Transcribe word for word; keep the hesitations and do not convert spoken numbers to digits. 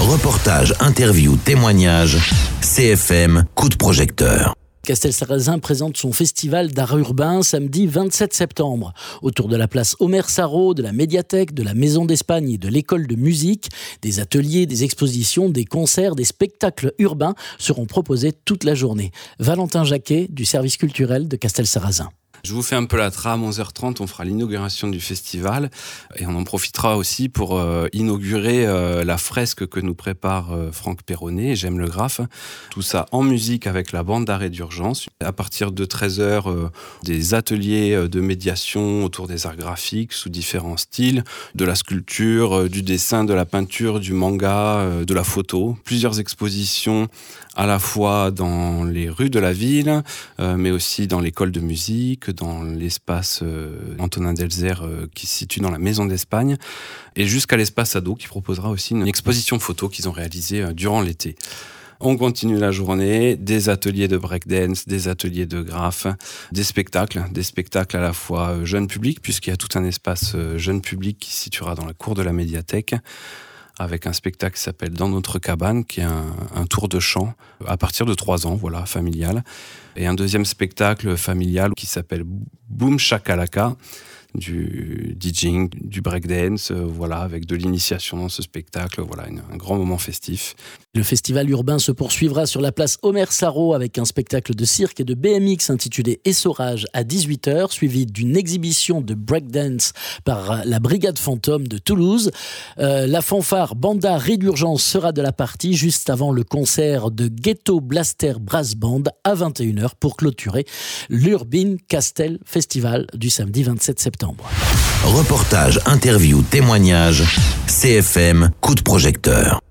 Reportages, interviews, témoignages, C F M, coup de projecteur. Castelsarrasin présente son festival d'art urbain samedi vingt-sept septembre. Autour de la place Omer Sarraut, de la médiathèque, de la Maison d'Espagne et de l'école de musique, des ateliers, des expositions, des concerts, des spectacles urbains seront proposés toute la journée. Valentin Jacquet du service culturel de Castelsarrasin. Je vous fais un peu la trame. onze heures trente, on fera l'inauguration du festival et on en profitera aussi pour euh, inaugurer euh, la fresque que nous prépare euh, Franck Perronnet et J'aime le Graphe. Tout ça en musique avec la bande d'arrêt d'urgence. À partir de treize heures, euh, des ateliers de médiation autour des arts graphiques sous différents styles, de la sculpture, euh, du dessin, de la peinture, du manga, euh, de la photo. Plusieurs expositions à la fois dans les rues de la ville, euh, mais aussi dans l'école de musique, dans l'espace euh, Antonin Delzer euh, qui se situe dans la Maison d'Espagne, et jusqu'à l'espace ado qui proposera aussi une exposition photo qu'ils ont réalisée euh, durant l'été. On continue la journée, des ateliers de breakdance, des ateliers de graphe, des spectacles, des spectacles à la fois jeune public, puisqu'il y a tout un espace euh, jeune public qui se situera dans la cour de la médiathèque, avec un spectacle qui s'appelle Dans notre cabane, qui est un, un tour de chant à partir de trois ans, voilà, familial. Et un deuxième spectacle familial qui s'appelle Boom Shakalaka, du DJing, du breakdance, euh, voilà, avec de l'initiation dans ce spectacle, voilà, une, un grand moment festif. Le festival urbain se poursuivra sur la place Omer Sarraut avec un spectacle de cirque et de B M X intitulé Essorage à dix-huit heures, suivi d'une exhibition de breakdance par la Brigade Fantôme de Toulouse. Euh, la fanfare Banda Ré d'Urgence sera de la partie juste avant le concert de Ghetto Blaster Brass Band à vingt et une heures pour clôturer l'Urbine Castel Festival du samedi vingt-sept septembre. Reportages, interviews, témoignages, C F M, coup de projecteur.